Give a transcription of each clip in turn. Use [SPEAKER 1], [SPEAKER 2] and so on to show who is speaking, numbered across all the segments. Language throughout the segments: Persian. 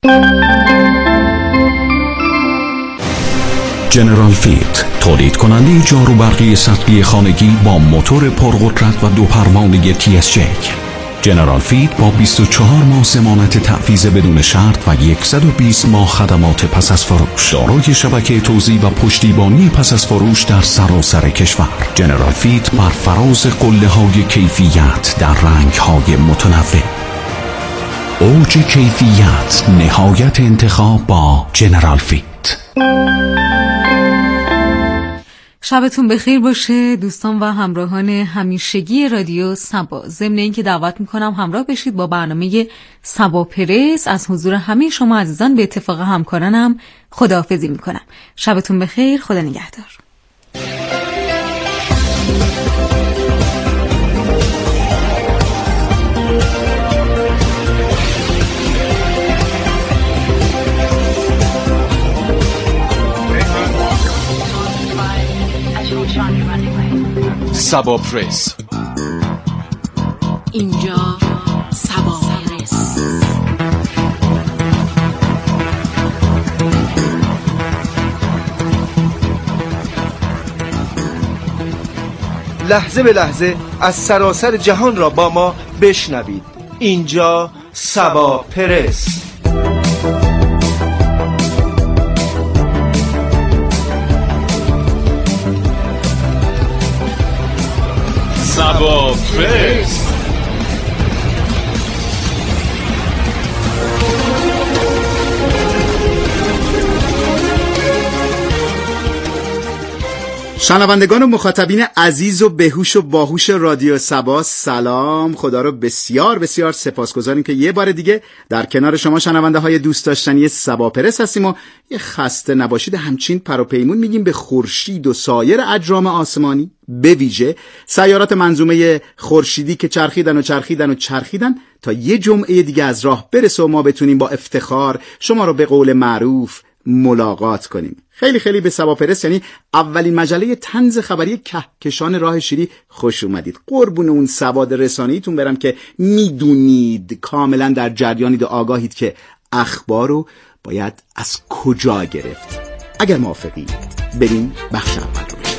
[SPEAKER 1] جنرال فیت، تولید کننده جاروبرقی سطحی خانگی با موتور پرقدرت و 2 پروانه TSJ. جنرال فیت با 24 ماه ضمانت تحویض بدون شرط و 120 ماه خدمات پس از فروش، دارای شبکه توزیع و پشتیبانی پس از فروش در سراسر کشور. جنرال فیت بر فراز قله‌های کیفیت در رنگ‌های متنوع. اوج کیفیت، نهایت انتخاب با جنرال فیت.
[SPEAKER 2] شبتون بخیر باشه دوستان و همراهان همیشگی رادیو سبا. ضمن اینکه دعوت میکنم همراه بشید با برنامه سبا پرس. از حضور همه شما عزیزان به اتفاق همکارانم خداحافظی میکنم. شبتون بخیر، خدا نگهدار.
[SPEAKER 3] سبا پرس.
[SPEAKER 2] اینجا سبا پرس.
[SPEAKER 4] لحظه به لحظه از سراسر جهان را با ما بشنوید. اینجا سبا پرس.
[SPEAKER 3] سبا پرس.
[SPEAKER 5] شنوندگان و مخاطبین عزیز و بهوش و باهوش رادیو سبا، سلام. خدا رو بسیار بسیار سپاسگزاریم که یه بار دیگه در کنار شما شنونده های دوست داشتنی سبا پرس هستیم و یه خسته نباشید همچین پر و پیمون میگیم به خورشید و سایر اجرام آسمانی، به ویژه سیارات منظومه خورشیدی که چرخیدن و چرخیدن و چرخیدن تا یه جمعه دیگه از راه برسه و ما بتونیم با افتخار شما رو به قول معروف ملاقات کنیم. خیلی خیلی به سبا پرس، یعنی اولین مجله طنز خبری کهکشان راه شیری خوش اومدید. قربون اون سواد رسانه‌ایتون برم که میدونید کاملا در جریانید و آگاهید که اخبار رو باید از کجا گرفت. اگر موافقید بریم بخش اول رو بشنویم.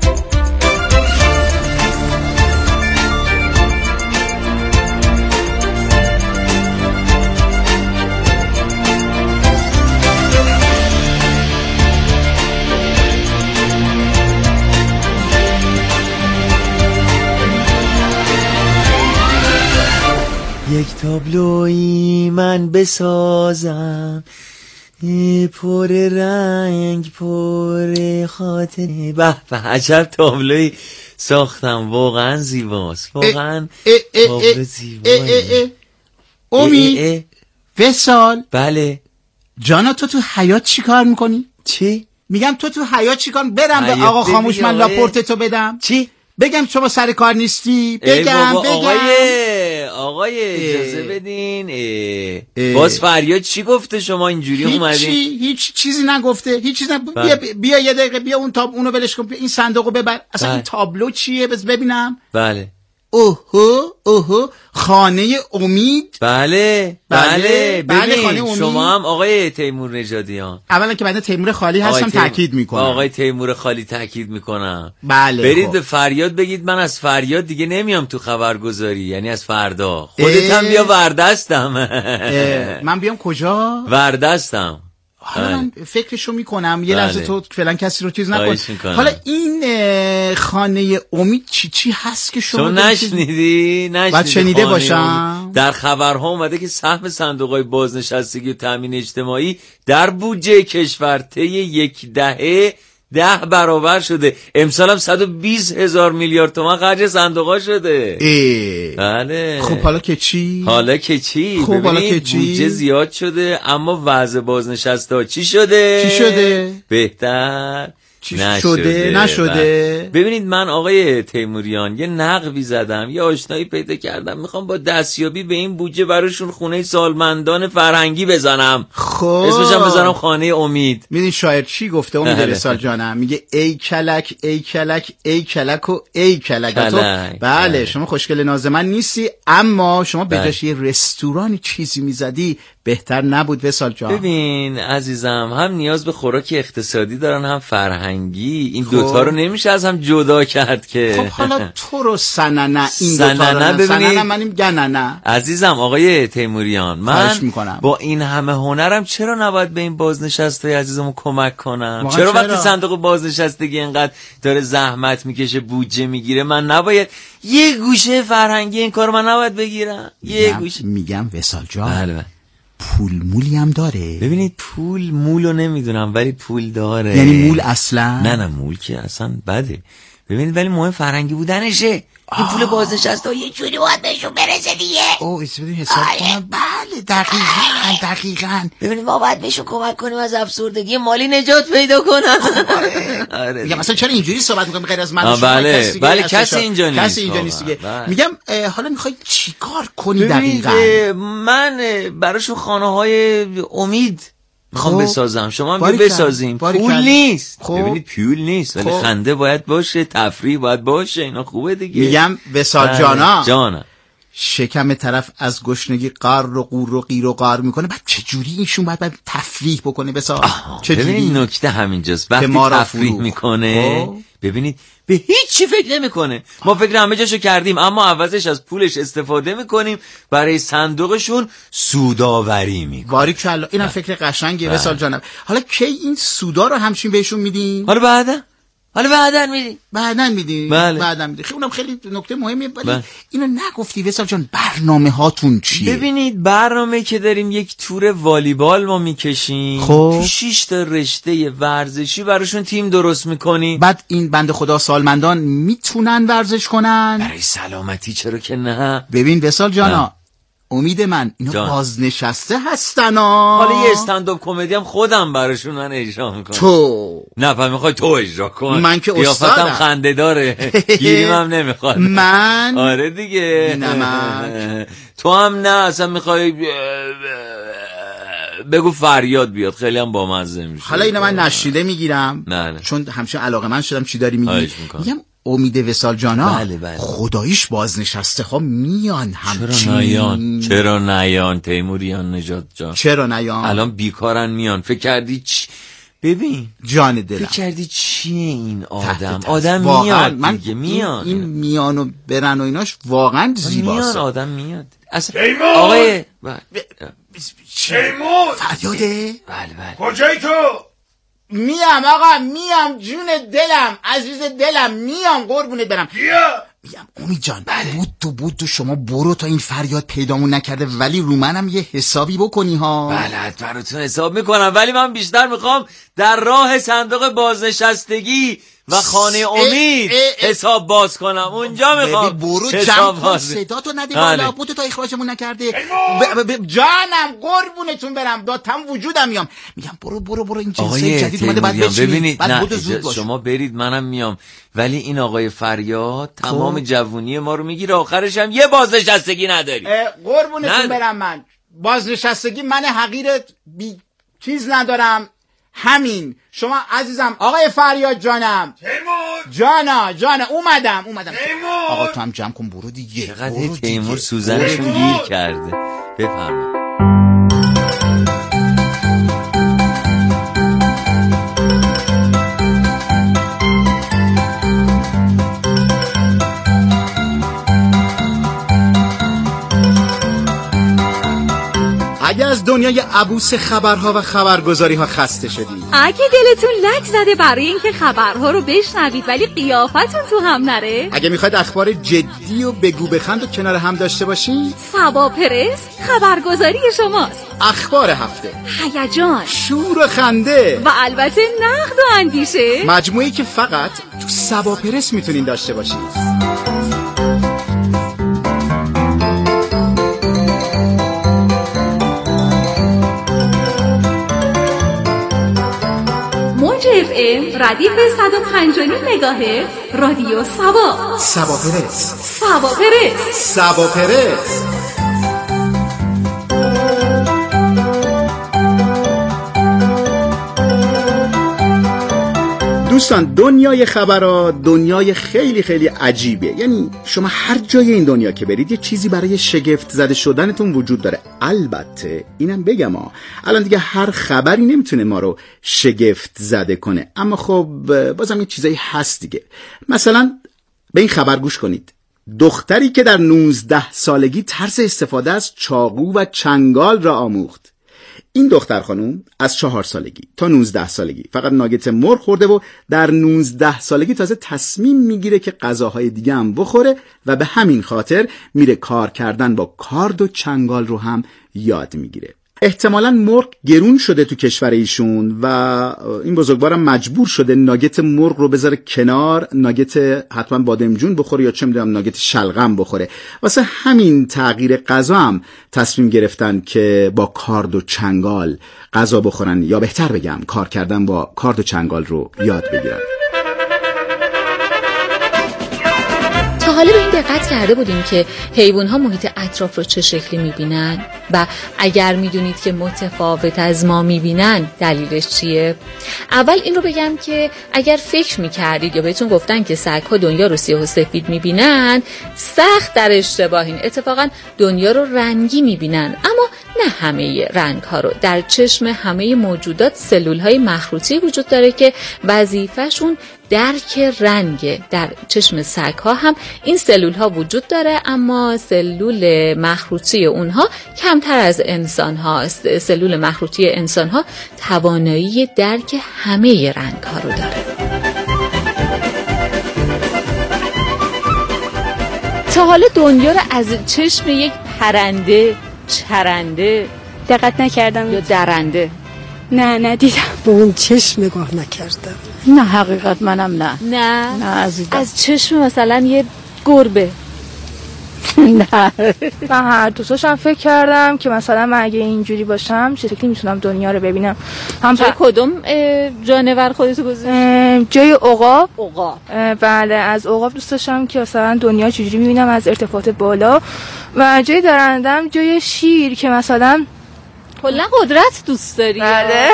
[SPEAKER 6] یک تابلوی من بسازم پر رنگ پر خاطره. به به، عجب تابلوی ساختم، واقعا زیباست، واقعا تابلو زیبایی.
[SPEAKER 5] امید وصال.
[SPEAKER 6] بله
[SPEAKER 5] جانا، تو حیات چی کار میکنی؟
[SPEAKER 6] چی؟
[SPEAKER 5] میگم تو حیات چی کار؟ برم به آقا خاموش من لاپورت تو بدم؟
[SPEAKER 6] چی؟
[SPEAKER 5] بگم شما سر کار نیستی؟ بگم
[SPEAKER 6] آقای اجازه بدین. باز فریاد چی گفته شما اینجوری اومدین؟
[SPEAKER 5] هیچ چیزی نگفته، هیچ چیزی بیا یه دقیقه، بیا اون اونو ولش کن، این صندوقو ببر. اصلا این تابلو چیه؟ بس ببینم.
[SPEAKER 6] بله.
[SPEAKER 5] اوهو خانه امید.
[SPEAKER 6] بله
[SPEAKER 5] خانه امید.
[SPEAKER 6] شما هم آقای تیمور نژادیان.
[SPEAKER 5] اولا که بنده تیمور خالی هستم، تاکید میکنم.
[SPEAKER 6] آقای تیمور خالی تاکید میکنم.
[SPEAKER 5] بله.
[SPEAKER 6] برید به فریاد بگید من از فریاد دیگه نمیام تو خبرگزاری، یعنی از فردا. خودت هم بیا وردستم.
[SPEAKER 5] من بیام کجا؟
[SPEAKER 6] وردستم.
[SPEAKER 5] حالا من فکرشو میکنم. یه لحظه تو فعلا کسی رو چیز نکن. حالا این خانه امید چی هست که شما
[SPEAKER 6] نشنیدی؟
[SPEAKER 5] باید شنیده باشم.
[SPEAKER 6] در خبرها اومده که سهم صندوق‌های بازنشستگی و تامین اجتماعی در بودجه کشور طی یک دهه 10 برابر شده. امسال هم 120,000 میلیارد تومان خرج صندوق‌ها شده. بله.
[SPEAKER 5] خب حالا که چی؟
[SPEAKER 6] خب حالا که چی؟ بودجه زیاد شده، اما وضع بازنشسته چی شده؟
[SPEAKER 5] بهتر. شده نشده.
[SPEAKER 6] ببینید من آقای تیموریان یه نقبی زدم، یه آشنایی پیدا کردم، میخوام با دستیابی به این بودجه براشون خونه سالمندان فرهنگی بزنم.
[SPEAKER 5] خب
[SPEAKER 6] اسمش هم بزنم خانه امید.
[SPEAKER 5] میدونی شاعر چی گفته امید وصال جانم؟ میگه ای کلک ای کلک ای کلک و ای کلک. بله شما خوشگل ناز من نیستی، اما شما به جاش یه رستوران چیزی میزدی بهتر نبود وصال جان؟
[SPEAKER 6] ببین عزیزم، هم نیاز به خوراک اقتصادی دارن هم فرهنگی، این دوتا رو نمیشه از هم جدا کرد که.
[SPEAKER 5] خب حالا تو رو سننه این دوتا رو سننه منیم گننه.
[SPEAKER 6] عزیزم آقای تیموریان، من با این همه هنرم چرا نباید به این بازنشسته عزیزمون کمک کنم؟ چرا وقتی صندوق بازنشستگی اینقدر داره زحمت میکشه بودجه میگیره من نباید یه گوشه فرهنگی این کار من نباید بگیرم؟ یه گوشه
[SPEAKER 5] میگم وصال جان.
[SPEAKER 6] بله.
[SPEAKER 5] پول مولی هم داره.
[SPEAKER 6] ببینید پول مولو نمیدونم ولی پول داره.
[SPEAKER 5] یعنی مول اصلا؟
[SPEAKER 6] نه مول که اصلا بده. ببینید ولی مهم فرهنگی بودنشه. این پول بازنشسته یه جوری باید بهشون برسه دیگه.
[SPEAKER 5] اسم حساب کنم. بله دقیقاً.
[SPEAKER 6] ببینید ما باید بهشون کمک کنیم از افسردگی مالی نجات پیدا کنن.
[SPEAKER 5] آره. میگم مثلا چرا اینجوری صحبت می‌کنیم غیر از من؟
[SPEAKER 6] بله کسی اینجا نیست.
[SPEAKER 5] کسی اینجا نیست دیگه. میگم حالا می‌خوای چیکار کنی دقیقاً؟
[SPEAKER 6] من براشون خانه‌های امید میخوام بسازم، شما هم بسازیم. پول نیست. ببینید پول نیست ولی خنده باید باشه، تفریح باید باشه، اینا خوبه دیگه.
[SPEAKER 5] میگم وصال جانا شکم طرف از گشنگی قار و قور و قیر و قار میکنه، بعد چجوری ایشون باید تفریح بکنه وصال؟
[SPEAKER 6] ببینید نکته همینجاست، وقتی تفریح میکنه ببینید به هیچ چی فکر نمیکنه. ما فکر همه جاشو کردیم اما عوضش از پولش استفاده میکنیم برای صندوقشون سوداوری میکنیم.
[SPEAKER 5] باریکلا، اینم فکر قشنگه وصال جانم. حالا کی این سودا رو همچین بهشون میدین؟
[SPEAKER 6] حالا بعدن میدی.
[SPEAKER 5] بعدن میدی. اونم خیلی نکته مهمیه ولی اینو نگفتی وصال جان. برنامه هاتون چیه؟
[SPEAKER 6] ببینید برنامه که داریم یک تور والیبال ما میکشیم. تو 6 تا رشته ورزشی براشون تیم درست میکنی.
[SPEAKER 5] بعد این بنده خدا سالمندان میتونن ورزش کنن
[SPEAKER 6] برای سلامتی، چرا که نه؟
[SPEAKER 5] ببین وصال جانا، امید من اینا بازنشسته هستن
[SPEAKER 6] حالا یه استندآپ کمدی هم خودم براشون من اجرا میکنم.
[SPEAKER 5] تو
[SPEAKER 6] نه میخوای تو اجرا کن؟
[SPEAKER 5] من که استادم.
[SPEAKER 6] خنده داره. گیریم هم نمیخواد.
[SPEAKER 5] من
[SPEAKER 6] آره دیگه.
[SPEAKER 5] نمک
[SPEAKER 6] تو هم نه اصلا میخوای بگو فریاد بیاد، خیلی هم بامزه میشه.
[SPEAKER 5] حالا اینو من نشیده میگیرم.
[SPEAKER 6] نه.
[SPEAKER 5] چون همچنان علاقه من شدم چی داری میگی. میگم امید وصال جانا.
[SPEAKER 6] بله.
[SPEAKER 5] خداییش بازنشسته ها میان همچین.
[SPEAKER 6] چرا نیان تیموریان نجات جان؟
[SPEAKER 5] چرا نیان؟
[SPEAKER 6] الان بیکارن میان. فکر کردی ببین
[SPEAKER 5] جان دلم،
[SPEAKER 6] فکر کردی چیه این آدم میاد
[SPEAKER 5] من
[SPEAKER 6] دیگه میاد.
[SPEAKER 5] این میانو برن و ایناش واقعا زیباست.
[SPEAKER 6] میان آدم میاد اصلا. آقای
[SPEAKER 3] تیمور
[SPEAKER 5] فریاده؟
[SPEAKER 6] بله
[SPEAKER 3] کجایی تو؟
[SPEAKER 5] میام آقا، میام جون دلم عزیز دلم، میام قربونت برم. میگم امید جان بود تو شما برو تا این فریاد پیدامون نکرده، ولی رو منم یه حسابی بکنی ها.
[SPEAKER 6] بله براتون حساب میکنم، ولی من بیشتر میخوام در راه صندوق بازنشستگی و خانه امید حساب باز کنم. اونجا میخوام
[SPEAKER 5] برو جمع کن صداتو نده بالا، بودو تا اخراجمون نکرده. جانم قربونتون برم، با تم وجودم میام. میگم برو این جنسه جدید اومده بعد بچینید.
[SPEAKER 6] نه شما برید منم میام، ولی این آقای فریاد تمام جوونی ما رو میگیره، آخرش هم یه بازنشستگی نداری.
[SPEAKER 5] قربونتون برم، من بازنشستگی من حقیرت بی چیز ندارم. همین شما عزیزم آقای فریاد جانم.
[SPEAKER 3] تیمور
[SPEAKER 5] جانا اومدم.
[SPEAKER 3] تیمور
[SPEAKER 5] آقا تو هم جمع کن برو دیگه.
[SPEAKER 6] چقدر تیمور سوزنشون گیر کرده. بفرمایید.
[SPEAKER 5] اگه از دنیای عبوس خبرها و خبرگزاری ها خسته شدید،
[SPEAKER 2] اگه دلتون لک زده برای اینکه خبرها رو بشنوید ولی قیافتون تو هم نره،
[SPEAKER 5] اگه میخواید اخبار جدی و بگو بخند و کنار هم داشته باشید،
[SPEAKER 2] سبا پرس خبرگزاری شماست.
[SPEAKER 5] اخبار هفته،
[SPEAKER 2] هیجان،
[SPEAKER 5] شور و خنده
[SPEAKER 2] و البته نقد و اندیشه،
[SPEAKER 5] مجموعی که فقط تو سبا پرس میتونین داشته باشید.
[SPEAKER 2] موج اف FM ردیف 105.9 مگاهرتز رادیو سبا.
[SPEAKER 5] سبا پرس.
[SPEAKER 2] سبا پرس.
[SPEAKER 5] سبا پرس. دوستان، دنیای خبرها دنیای خیلی خیلی عجیبه. یعنی شما هر جای این دنیا که برید یه چیزی برای شگفت زده شدنتون وجود داره. البته اینم بگم الان دیگه هر خبری نمیتونه ما رو شگفت زده کنه، اما خب بازم یه چیزایی هست دیگه. مثلا به این خبر گوش کنید. دختری که در 19 سالگی طرز استفاده از چاقو و چنگال را آموخت. این دختر خانوم از 4 سالگی تا 19 سالگی فقط ناگت مرغ خورده و در 19 سالگی تازه تصمیم میگیره که غذاهای دیگه هم بخوره و به همین خاطر میره کار کردن با کارد و چنگال رو هم یاد میگیره. احتمالاً مرغ گرون شده تو کشور ایشون و این بزرگوارم مجبور شده ناگت مرغ رو بذاره کنار، ناگت حتما بادمجون بخوره یا چه میدونم ناگت شلغم بخوره. واسه همین تغییر غذا هم تصمیم گرفتن که با کارد و چنگال غذا بخورن، یا بهتر بگم کار کردن با کارد و چنگال رو یاد بگیرن.
[SPEAKER 7] تا حالا به این دقت کرده بودیم که حیوان‌ها محیط اطراف رو چه شکلی می‌بینن؟ و اگر می‌دونید که متفاوت از ما می‌بینن دلیلش چیه؟ اول این رو بگم که اگر فکر می‌کردید یا بهتون گفتن که سگ‌ها دنیا رو سیاه و سفید می‌بینن، سخت در اشتباهین. اتفاقاً دنیا رو رنگی می‌بینن، اما نه همه رنگ‌ها رو. در چشم همه موجودات سلول‌های مخروطی وجود داره که وظیفه‌شون درک رنگ. در چشم سگ‌ها هم این سلول‌ها وجود داره، اما سلول مخروطی اونها کمتر از انسان هاست. سلول مخروطی انسان ها توانایی درک همه رنگ ها رو داره. تا حالا دنیا رو از چشم یک پرنده، چرنده
[SPEAKER 8] دقت نکردم
[SPEAKER 7] یا درنده؟
[SPEAKER 8] نه دیدم.
[SPEAKER 9] با اون چشم نگاه نکردم.
[SPEAKER 8] نه حقیقت منم
[SPEAKER 7] نه
[SPEAKER 9] عزیزم.
[SPEAKER 7] از چشم مثلا یه گربه.
[SPEAKER 8] نه من هر دوستاشم فکر کردم که مثلا من اگه اینجوری باشم چه شکلی میتونم دنیا رو ببینم. هم
[SPEAKER 7] جای کدوم جانور خودتو گذاشتی؟
[SPEAKER 8] جای عقاب.
[SPEAKER 7] بله،
[SPEAKER 8] از عقاب دوست داشتم که مثلا دنیا چجوری میبینم از ارتفاعات بالا، و جای درندم جای شیر که مثلا
[SPEAKER 7] کلا قدرت دوست داری.
[SPEAKER 8] بله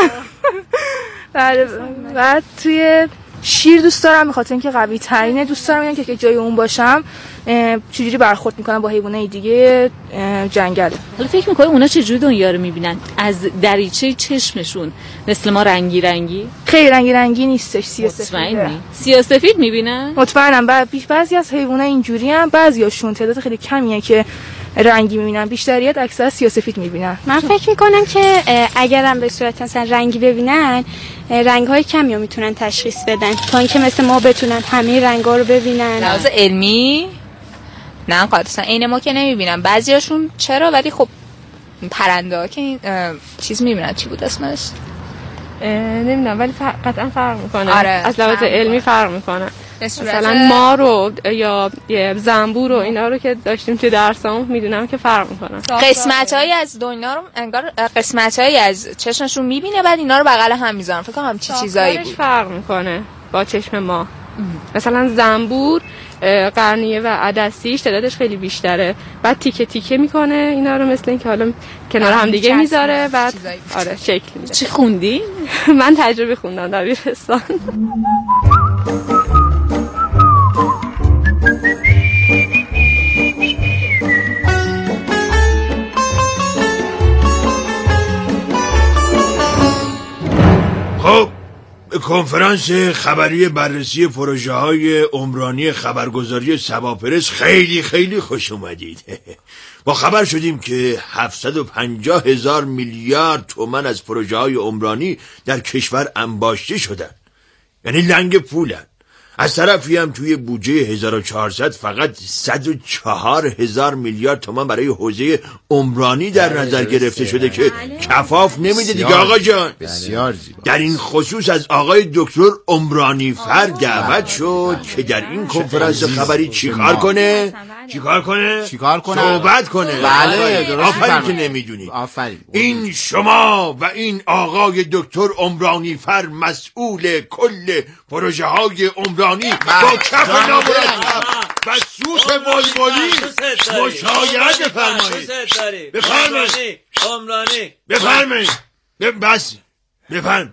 [SPEAKER 8] بعد توی شیر دوست دارم به خاطر اینکه قوی ترینه. دوست دارم که جای اون باشم چجوری برخورد میکنم با حیوانات دیگه جنگل.
[SPEAKER 7] حالا فکر میکنی اونا چجوری دنیا رو میبینن؟ از دریچه چشمشون مثل ما رنگی؟
[SPEAKER 8] خیلی رنگی نیستش، سیاه‌سفید.
[SPEAKER 7] سیاه‌سفید میبینن؟
[SPEAKER 8] مطمئنم. بعضی از حیوانات اینجوری هم، بعضیاشون تعداد خیلی کمیه که رنگی میبینن، بیشتریت اکثر سیاه‌سفید میبینن.
[SPEAKER 10] من فکر میکنم که اگرم به صورت مثلا رنگی ببینن، رنگ‌های کمی رو میتونن تشخیص بدن تا اینکه مثل ما بتونن همه رنگ‌ها رو ببینن.
[SPEAKER 11] لحاظ علمی نه قاطعا عین ما که نمیبینن، بعضیاشون چرا، ولی خب پرنده ها که چیز میبینن. چی بود اسمش؟
[SPEAKER 12] نمیدونم، ولی قطعا فرق میکنه.
[SPEAKER 11] آره،
[SPEAKER 12] از لحاظ علمی فرق میکنه. مثلا ما رو یا زنبور و اینا رو که داشتیم توی درسامون میدونم که فرق میکنن.
[SPEAKER 11] قسمتایی از دنیا رو انگار قسمتایی از چشمشون میبینه، بعد اینا رو بغل هم میذارن. فکر کنم چی چیزایی بود.
[SPEAKER 12] فرق میکنه با چشم ما. مثلا زنبور قرنیه و عدسیش تعدادش خیلی بیشتره، بعد تیکه تیکه میکنه اینا رو، مثل اینکه حالا کنار هم دیگه میذاره، بعد آره شکل میده.
[SPEAKER 7] چی خوندی؟
[SPEAKER 12] من تجربه خوندم در دبیرستان.
[SPEAKER 13] خب کنفرانس خبری بررسی پروژه های عمرانی خبرگزاری سبا پرس خیلی خیلی خوش اومدید. با خبر شدیم که 750,000 میلیارد تومان از پروژه های عمرانی در کشور انباشته شدن، یعنی لنگ پولن. از طرفی هم توی بودجه 1400 فقط 104,000 میلیارد تومان برای حوزه عمرانی در نظر گرفته شده که کفاف نمیده دیگه آقا جان.
[SPEAKER 5] بسیار زیبا.
[SPEAKER 13] در این خصوص از آقای دکتر عمرانی فر دعوت شد که در این کنفرانس خبری چیکار کنه؟ صحبت کنه.
[SPEAKER 5] بله درست.
[SPEAKER 13] آفرین که نمیدونید. این شما و این آقای دکتر عمرانی فر مسئول کل پروژه های عمرانی با کف نامرتب و سوت بلبلی مشایعت بفرمایید. بفرمایید. بس بفرم.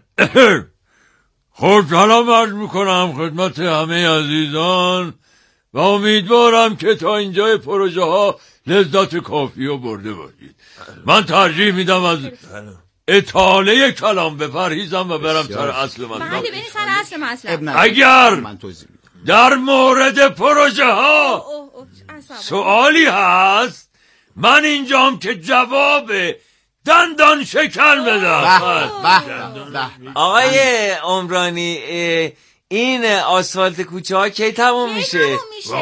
[SPEAKER 14] خب سلام عرض میکنم خدمت همه عزیزان و امیدوارم که تا اینجای پروژه ها لذت کافی رو برده باشید. من ترجیح میدم از اطاله کلام بپرهیزم و برم سر اصل مطلب.
[SPEAKER 11] بله بریم سر اصل مطلب.
[SPEAKER 14] اگر در مورد پروژه ها سوالی هست من اینجام که جواب دندان شکن بدم.
[SPEAKER 6] آقای عمرانی این آسفالت کوچه ها کی تموم میشه؟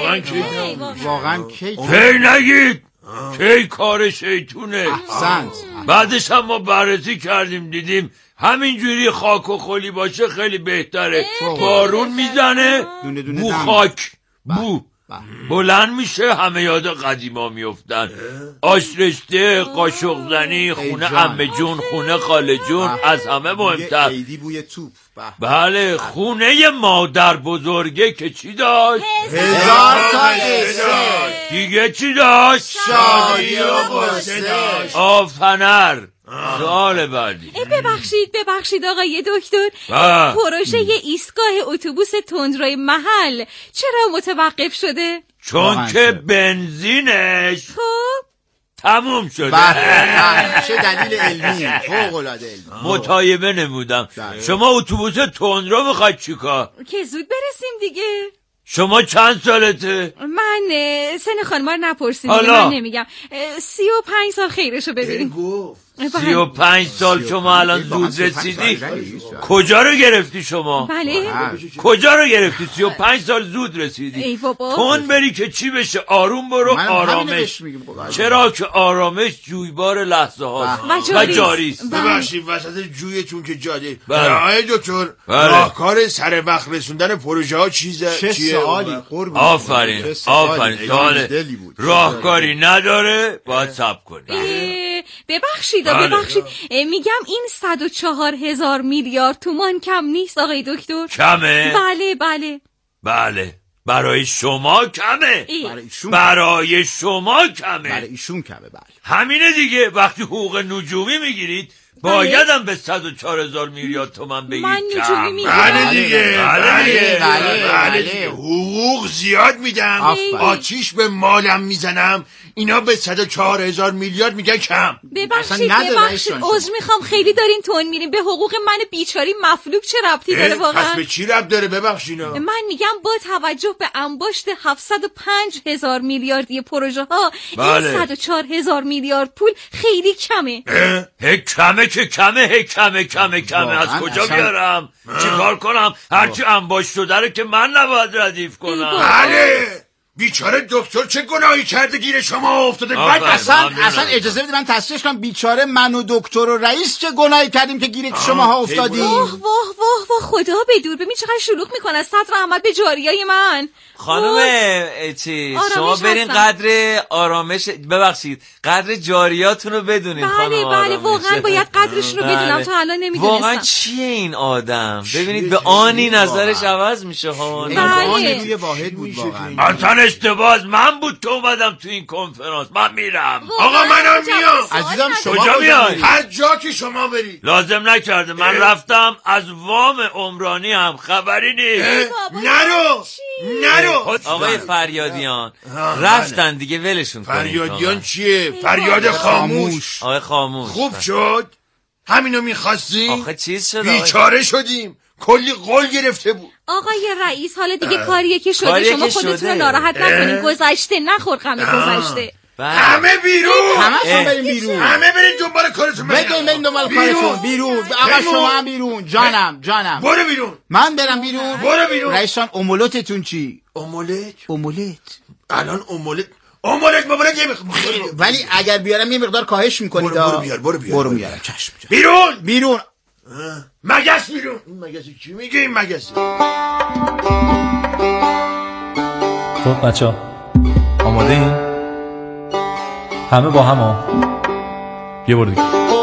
[SPEAKER 5] واقعا کی
[SPEAKER 14] نگید کی کار شیطونه. بعدش هم ما بررسی کردیم دیدیم همینجوری خاک و خلی باشه خیلی بهتره. بارون میزنه بو خاک بو بلند میشه همه یاد قدیما میفتن. آشرشته، قاشق زنی، خونه عمه جون، خونه خاله جون، از همه مهمتر
[SPEAKER 5] ایدی بوی توپ.
[SPEAKER 14] بله خونه مادر بزرگه که چی داشت؟
[SPEAKER 5] 1000 تا قصه.
[SPEAKER 14] دیگه چی داشت؟
[SPEAKER 5] شادی و قصه داشت.
[SPEAKER 14] آفنر. سوال بعدی.
[SPEAKER 11] ببخشید آقای دکتر، پروژه ایستگاه اتوبوس تندروی محل چرا متوقف شده؟
[SPEAKER 14] چون که بنزینش تموم شده.
[SPEAKER 5] چه دلیل علمی فوق‌العاده علمی.
[SPEAKER 14] مطایبه نمودم. شما اتوبوس تندرو میخواید چیکار؟
[SPEAKER 11] که زود برسیم دیگه.
[SPEAKER 14] شما چند سالته؟
[SPEAKER 11] من سن خانم رو نپرسیم من نمیگم. 35 سال خیرشو ببینیم.
[SPEAKER 14] 35 سال شما الان زود رسیدی؟ کجا رو گرفتی شما؟
[SPEAKER 11] بله
[SPEAKER 14] کجا رو گرفتی؟ 35 سال زود رسیدی.
[SPEAKER 11] ای بابا
[SPEAKER 14] تون بری که چی بشه؟ آروم برو. آرامش. چرا که آرامش جویبار لحظه هاست و جاری است.
[SPEAKER 13] ببخشید وسط جویتون که جاده. آقای دکتر راهکار سر وقت رسوندن پروژه ها چیه؟
[SPEAKER 14] سوالی قربون. آفرین سوال راهکاری نداره باید صبر کنی.
[SPEAKER 11] ببخشید میگم این 104,000 میلیارد تومان کم نیست آقای دکتر؟
[SPEAKER 14] کمه؟
[SPEAKER 11] بله
[SPEAKER 14] برای شما کمه. برای شما کمه.
[SPEAKER 5] برای ایشون کمه. بله
[SPEAKER 14] همینه دیگه. وقتی حقوق نجومی میگیرید بایدم به 104,000 میلیارد تومان بگید
[SPEAKER 11] من نجومی میگیرم.
[SPEAKER 13] بله دیگه حقوق زیاد میدم آتیش به مالم میزنم اینا به 104,000 میلیارد میگن کم.
[SPEAKER 11] ببخشید عذر میخوام خیلی دارین تون میریم. به حقوق من بیچاری مفلوک چه ربطی داره واقعا؟
[SPEAKER 13] پس به چی ربط داره ببخشید؟
[SPEAKER 11] من میگم با توجه به انباشت 705,000 میلیاردی پروژه ها این 104,000 میلیارد پول خیلی کمه.
[SPEAKER 14] کمه از کجا بیارم؟ چیکار کنم؟ هرچی انباشت شده رو که من نباید ردیف کنم.
[SPEAKER 13] بله بیچاره دکتر چه گناهی کرده گیر شما افتاده؟
[SPEAKER 5] اصلا اجازه بدید من تصحیحش کنم. بیچاره من و دکتر و رئیس چه گناهی کردیم که گیر شماها افتادیم؟
[SPEAKER 11] واه خدا بدور. ببین چقدر شلوغ میکنه صدر احمد به جاریای من.
[SPEAKER 6] خانم شما برین قدر آرامش قدر جاریاتون رو بدونین.
[SPEAKER 11] بله واقعا باید قدرشون رو بدونم تا الان نمیدونستم.
[SPEAKER 6] واقعا چیه این آدم؟ ببینید به آنی نظرش عوض میشه ها.
[SPEAKER 5] آنی روی واحد بود واقعا.
[SPEAKER 14] اصلا اشتباه من بود که اومدم تو این کنفرانس. من میرم.
[SPEAKER 13] آقا منم میام.
[SPEAKER 5] عزیزم شما
[SPEAKER 14] کجا میای؟
[SPEAKER 13] هر جا که شما برید.
[SPEAKER 14] لازم نکرده من رفتم. از وام عمرانی هم خبری نیست.
[SPEAKER 13] نرو
[SPEAKER 6] آقای فریادیان رفتن دیگه ولشون کنید.
[SPEAKER 13] فریادیان چیه؟ فریاد خاموش.
[SPEAKER 6] آقای خاموش
[SPEAKER 13] خوب شد همینو میخواستی؟
[SPEAKER 6] آخه چیز شد
[SPEAKER 13] بیچاره شدیم کلی قول گرفته بود.
[SPEAKER 11] آقای رئیس حالا دیگه کاریه که شده شما خودتون رو ناراحت نکنید. گذشته نخور غم گذشته.
[SPEAKER 13] همه بیرون
[SPEAKER 5] همه بریم بیرون.
[SPEAKER 13] همه بریم دنبال کارتون.
[SPEAKER 5] بدون بریم دنبال کارتون. بیرون آقا، شما هم بیرون. جانم
[SPEAKER 13] برو بیرون.
[SPEAKER 5] من برم بیرون؟
[SPEAKER 13] برو بیرون.
[SPEAKER 5] رئیس جان اوملتتون چی؟
[SPEAKER 13] اوملت الان اوملت نمیخوام،
[SPEAKER 5] ولی اگر بیارم یه مقدار کاهش میکنید.
[SPEAKER 13] برو بیار.
[SPEAKER 5] چشم.
[SPEAKER 13] بیرون. مگس بیرون. این مگسی چی میگه؟ این مگسی.
[SPEAKER 15] خب بچه‌ها آماده این؟ همه با هم یه بار دیگه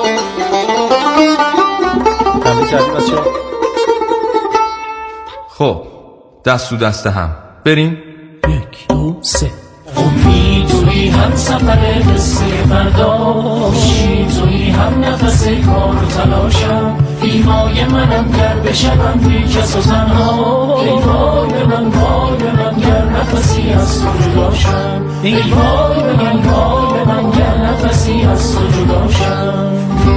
[SPEAKER 15] تمرین کردیم بچه‌ها؟ خب دست تو دست هم بریم. 1 2 3.
[SPEAKER 16] امید توی هم سفر قصه برداشتی، توی هم نفس کار و تلاشم، ایمای منم گر بشم بی کس و تنها، ایمای من گر نفسی از تو جداشم، ایمای من گر نفسی از تو جداشم.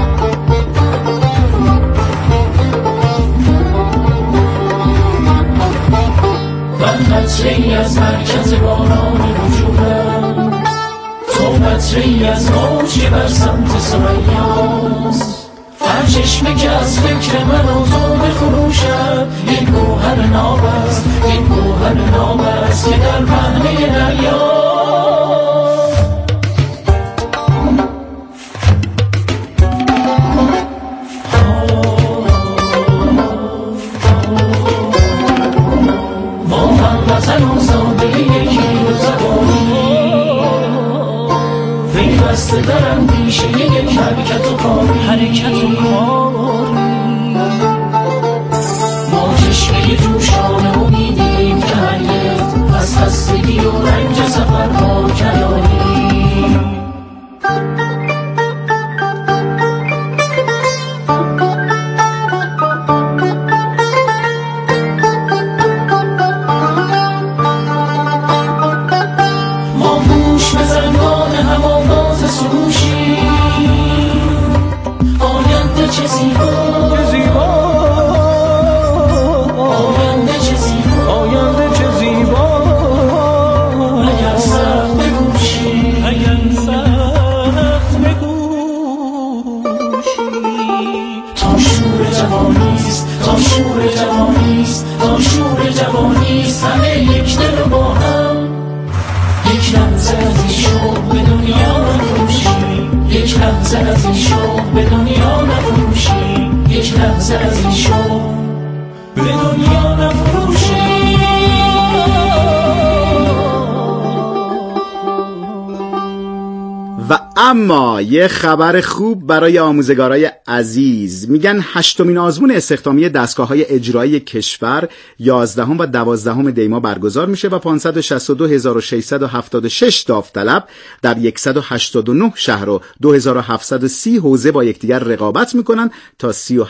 [SPEAKER 16] من قطره‌ای از مرکز باران وجودم، تو قطره‌ای از موج که بر سمت ثریاست، هر چشمه که از فکر من و تو بخروشد، این گوهر ناب است که در پهنه دریاست. وطن ساده یکی و زبانی، پیوسته در اندیشه یک حرکت و کاری، ما چشمه جوشان امیدیم که هرگز از خستگی و رنج سفرها کناریم.
[SPEAKER 5] و اما یه خبر خوب برای آموزگارای عزیز. میگن 8مین آزمون استخدامی دستگاه‌های اجرایی کشور 11 و 12 دی ماه برگزار میشه و 562676 داوطلب در 189 شهر و 2730 حوزه با یکدیگر رقابت میکنن تا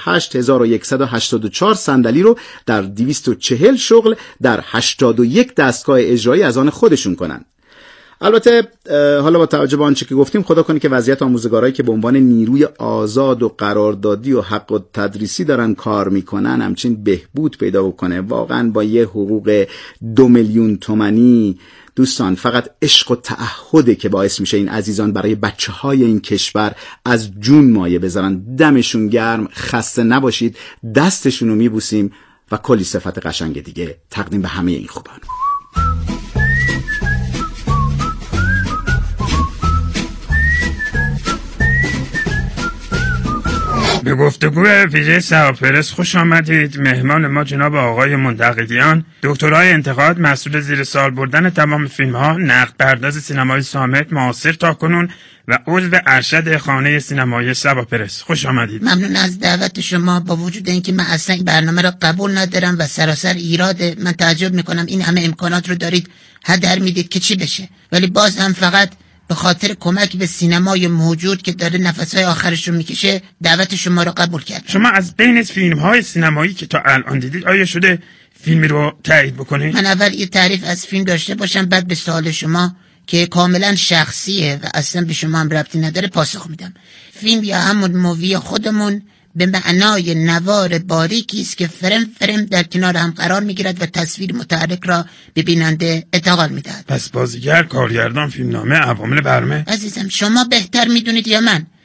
[SPEAKER 5] 38184 صندلی رو در 240 شغل در 81 دستگاه اجرایی از آن خودشون کنن. البته حالا با توجه به آنچه که گفتیم، خدا کنه که وضعیت آموزگارایی که به عنوان نیروی آزاد و قراردادی و حق و تدریسی دارن کار میکنن همچین بهبود پیدا بکنه. واقعا با یه حقوق 2 میلیون تومانی دوستان فقط عشق و تعهده که باعث میشه این عزیزان برای بچه‌های این کشور از جون مایه بذارن. دمشون گرم، خسته نباشید، دستشون رو میبوسیم و کلی صفت قشنگ دیگه تقدیم به همه این خوبان.
[SPEAKER 17] به گفتگو ویژه سباپرس خوش آمدید. مهمان ما جناب آقای منتقدیان، دکترای انتقاد، مسئول زیر سوال بردن تمام فیلم‌ها، نقد پرداز سینمای صامت معاصر تاکنون و عضو ارشد خانه سینمای سباپرس. خوش آمدید.
[SPEAKER 18] ممنون از دعوت شما. با وجود اینکه من اصلا برنامه را قبول ندارم و سراسر ایراده، من تعجب میکنم این همه امکانات رو دارید هدر میدید که چی بشه، ولی باز هم فقط به خاطر کمک به سینمای موجود که داره نفسهای آخرش رو میکشه دعوت شما رو قبول کردم.
[SPEAKER 17] شما از بین فیلم‌های سینمایی که تا الان دیدید آیا شده فیلمی رو تایید بکنید؟
[SPEAKER 18] من اول یه تعریف از فیلم داشته باشم، بعد به سوال شما که کاملا شخصیه و اصلا به شما هم ربطی نداره پاسخ میدم. فیلم یا همون مووی خودمون به معنای نوار باریکی است که فرم در کنار هم قرار میگیرد و تصویر متحرک را به بیننده انتقال میدهد.
[SPEAKER 17] پس بازیگر، کارگردان، فیلمنامه، عوامل برمه؟
[SPEAKER 18] عزیزم شما بهتر میدونید یا من؟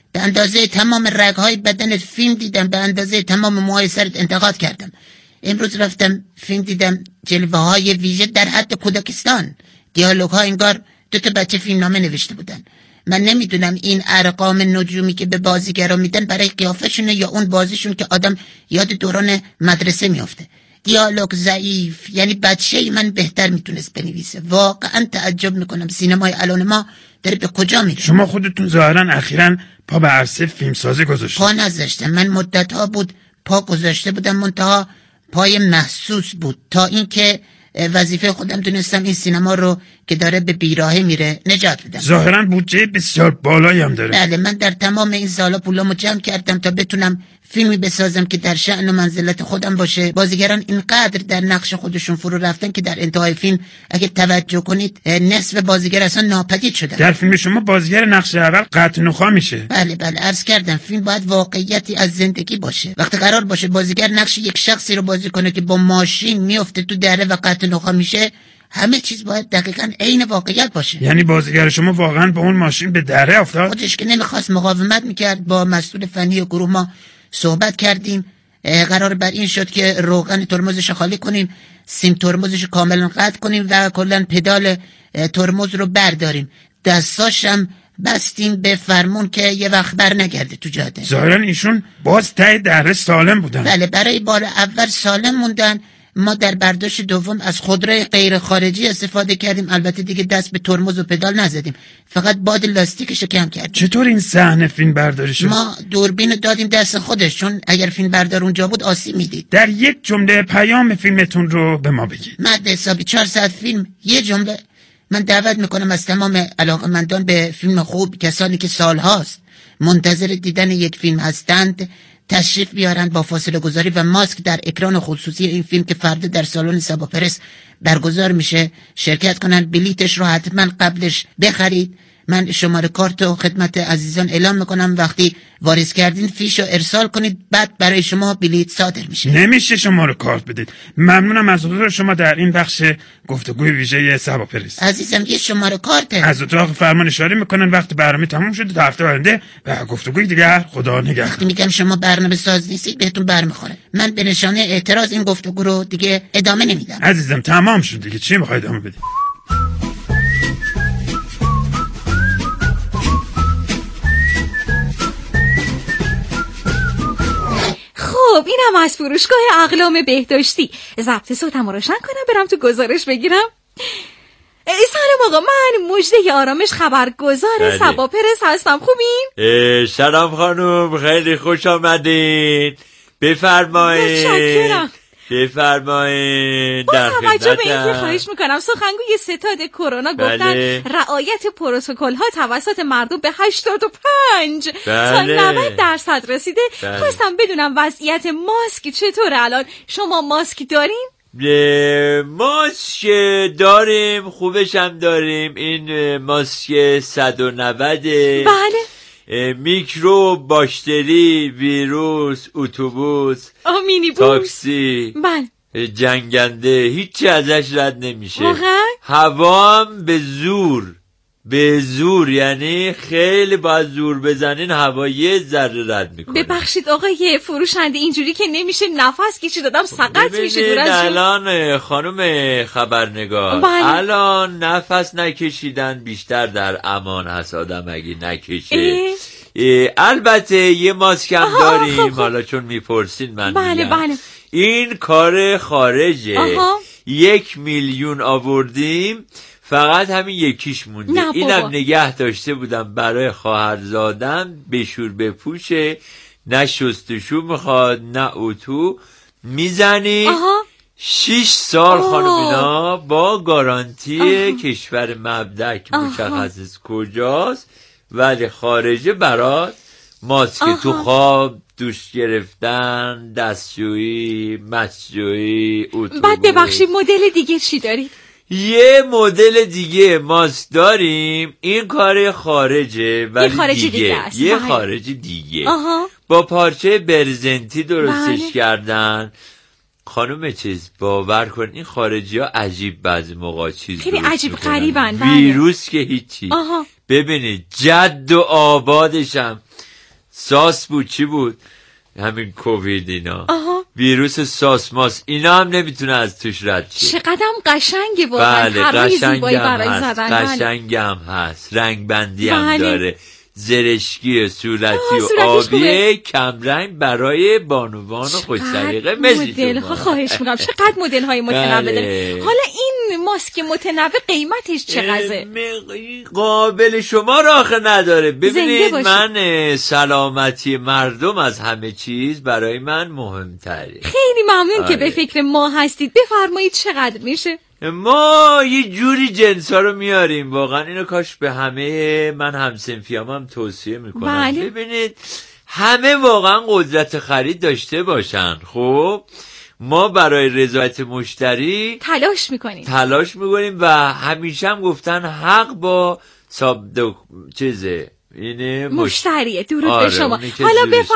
[SPEAKER 18] به اندازه تمام رگ‌های بدنت فیلم دیدم، به اندازه تمام موهای سرت انتقاد کردم. امروز رفتم فیلم دیدم، جلوه‌های ویژه در حد کودکستان، دیالوگ‌ها انگار 2 بچه فیلمنامه نوشته بودن. من نمیدونم این ارقام نجومی که به بازیگرا میدن برای قیافشونه یا اون بازیشون که آدم یاد دوران مدرسه میافته. دیالوگ ضعیف، یعنی بچه من بهتر میتونست بنویسه. واقعا تعجب میکنم سینمای الان ما داره به کجا میره.
[SPEAKER 17] شما خودتون ظاهرا اخیراً پا به عرصه فیلمسازی گذاشتید.
[SPEAKER 18] پا نذاشتم، من مدت‌ها بود پا گذاشته بودم، منتها پای محسوس بود تا اینکه وظیفه خودم دونستم این سینما رو که داره به بیراهه میره نجات بدم.
[SPEAKER 17] ظاهرا بودجه بسیار بالایی هم داره.
[SPEAKER 18] بله، من در تمام این سالا پولامو جمع کردم تا بتونم فیلمی بسازم که در شأن و منزلت خودم باشه. بازیگران اینقدر در نقش خودشون فرو رفتن که در انتهای فیلم اگه توجه کنید نصف بازیگر اصلا ناپدید شدن.
[SPEAKER 17] در فیلم شما بازیگر نقش اول قطع نخاع میشه.
[SPEAKER 18] بله عرض کردم فیلم باید واقعیتی از زندگی باشه. وقتی قرار باشه بازیگر نقش یک شخصی رو بازی کنه که با ماشین میفته تو دره و قطع نخاع میشه، همه چیز باید دقیقاً عین واقعیت باشه.
[SPEAKER 17] یعنی بازیگر شما واقعاً با اون ماشین به دره افتاد؟
[SPEAKER 18] خودش که نمیخواست مقاومت میکرد. با مسئول فنی گروه ما صحبت کردیم، قرار بر این شد که روغن ترمزش خالی کنیم، سیم ترمزش کاملا قطع کنیم و کلا پدال ترمز رو برداریم. دستاشم بستیم به فرمون که یه وقت بر نگرده تو جاده.
[SPEAKER 17] ظاهرا ایشون باز ته دره سالم بودن.
[SPEAKER 18] بله، برای بار اول سالم موندن. ما در برداشت دوم از خودروی غیر خارجی استفاده کردیم. البته دیگه دست به ترمز و پدال نزدیم، فقط باد لاستیکش کم کردیم.
[SPEAKER 17] چطور این صحنه فیلم برداری شد؟
[SPEAKER 18] ما دوربین دادیم دست خودش، چون اگر فیلم بردار اونجا بود آسیب میدید.
[SPEAKER 17] در یک جمله پیام فیلمتون رو به ما بگید.
[SPEAKER 18] مد حسابی 4 ساعت فیلم، یه جمله. من دعوت میکنم از تمام علاقه‌مندان به فیلم خوب، کسانی که سالهاست منتظر دیدن یک فیلم هستند، تشریف بیارن با فاصله گذاری و ماسک در اکران خصوصی این فیلم که فردا در سالن سبا پرس برگزار میشه شرکت کنن. بلیتش رو حتما قبلش بخرید. من شماره کارت و خدمت عزیزان اعلام میکنم، وقتی واریز کردین فیش رو ارسال کنید، بعد برای شما بلیت صادر میشه.
[SPEAKER 17] نمیشه شماره کارت بدید. ممنونم از حضور شما در این بخش گفتگوی ویژه سبا پرس.
[SPEAKER 18] عزیزم یه شماره کارته.
[SPEAKER 17] از اتاق فرمان اشاره میکنن وقت برنامه تموم شده تا هفته آینده و گفتگوی دیگر. خدا نگهدار.
[SPEAKER 18] وقتی میگم شما برنامه ساز نیستید بهتون برمیخوره. من به نشانه اعتراض این گفتگو رو دیگه ادامه نمیدم.
[SPEAKER 17] عزیزم تمام شد دیگه، چی میخواید ادامه بدید؟
[SPEAKER 2] خب اینم از فروشگاه اقلام بهداشتی. ضبط صوتم رو روشن کنم برم تو گزارش بگیرم. سلام آقا، من مژده آرامش خبرگزار سبا پرس هستم. خوبین؟
[SPEAKER 6] سلام خانم، خیلی خوش آمدین. بفرمایید.
[SPEAKER 2] متشکرم.
[SPEAKER 6] بفرمایید.
[SPEAKER 2] با توجه به اینکه خواهش میکنم سخنگوی ستاد کرونا گفتن رعایت پروتکل ها توسط مردم به 85 تا 90% رسیده. خواستم بدونم وضعیت ماسک چطوره الان؟ شما ماسک دارین؟
[SPEAKER 6] ماسک داریم، خوبش هم داریم. این ماسک 190.
[SPEAKER 2] بله.
[SPEAKER 6] میکروب، باکتری، ویروس، اتوبوس،
[SPEAKER 2] مینیبوس،
[SPEAKER 6] تاکسی،
[SPEAKER 2] بله،
[SPEAKER 6] جنگنده، هیچی ازش رد نمیشه.
[SPEAKER 2] واقعا؟
[SPEAKER 6] هوا هم به زور یعنی خیلی باید زور بزنین هوا یه ذره رد میکنه.
[SPEAKER 2] ببخشید آقای فروشنده، اینجوری که نمیشه نفس کشید، آدم سقط میشه دور از
[SPEAKER 6] الان خانم خبرنگار الان نفس نکشیدن بیشتر در امان هست آدم اگه نکشه. البته یه ماسک هم داریم. حالا چون میپرسین من میگم این کار خارجه. 1 میلیون آوردیم، فقط همین یکیش مونده. اینم نگه داشته بودم برای خواهرزادم، بشور بپوشه، نه شستشو میخواد نه اتو. میزنی 6 سال خانم اینا با گارانتی کشور مبدأ مشخص کجاست، ولی خارجه برات ماسک تو خواب، دوش گرفتن، دستشویی، مچشویی، اتوبوس.
[SPEAKER 2] بعد ببخشید مدل دیگه چی دارید؟
[SPEAKER 6] یه مدل دیگه ماسک داریم، این کار خارجه ولی یه خارج دیگه با پارچه برزنتی درستش کردن. خانم چیز باور کن این خارجی ها عجیب بعضی موقع چیز
[SPEAKER 2] خیلی عجیب غریبن.
[SPEAKER 6] ویروس که هیچی. ببینید جد و آبادشم ساس بود، چی بود همین کووید اینا، ویروس ساس ماس، اینا هم نمیتونه از توش رد شه.
[SPEAKER 2] چقدرم قشنگه واقعا.
[SPEAKER 6] بله قشنگ هم هست، رنگ بندی هم داره، زرشکی صورتی و آبی کم رنگ برای بانوان و خوش سلیقه مثل شما.
[SPEAKER 2] خواهش میکنم. چقدر مدل های متنوع داره. حالا این ماسک متنوع قیمتش چقدره؟
[SPEAKER 6] قابل شما را آخه نداره. ببینید من سلامتی مردم از همه چیز برای من مهمتره.
[SPEAKER 2] خیلی ممنون که به فکر ما هستید. بفرمایید چقدر میشه؟
[SPEAKER 6] ما یه جوری جنس ها رو میاریم واقعا، اینو کاش به همه من همسنفیام هم توصیه میکنم. ببینید همه واقعا قدرت خرید داشته باشن. خب ما برای رضایت مشتری
[SPEAKER 2] تلاش میکنیم
[SPEAKER 6] و همیشه هم گفتن حق با چیزه اینه
[SPEAKER 2] مشتریه. درود به شما. حالا